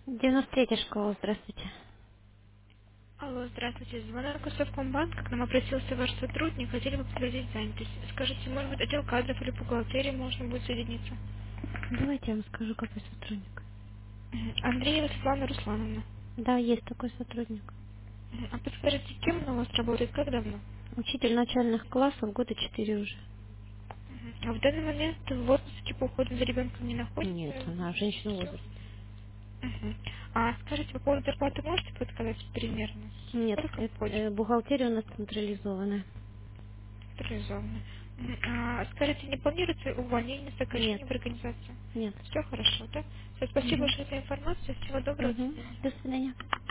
93-я школа, здравствуйте. Алло, здравствуйте. Звонок из Совкомбанка. К нам обратился ваш сотрудник. Хотели бы подтвердить занятость. Скажите, может быть, отдел кадров или бухгалтерии можно будет соединиться? Давайте я вам скажу, какой сотрудник. Андреева Светлана Руслановна. Да, есть такой сотрудник. А подскажите, кем она у вас работает, как давно? Учитель начальных классов, года 4 уже. А в данный момент в отпуске по уходу за ребенком не Нет, находится? она женщина в Всё? возрасте. А скажите, по поводу зарплаты можете подсказать примерно? Нет, Сколько входит? бухгалтерия у нас централизованная. Централизованно. А скажите, не планируется увольнение, Нет, сокращение в организации? нет. Все хорошо, да? Всё, спасибо Угу. большое за информацию. Всего доброго. До Угу. свидания. До свидания.